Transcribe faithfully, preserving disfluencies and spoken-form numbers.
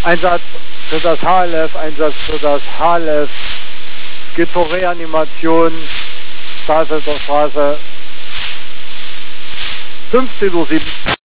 Einsatz für das H L F, Einsatz für das H L F. Geht zur Reanimation. Straße der Straße. fünfzehn Uhr sieben.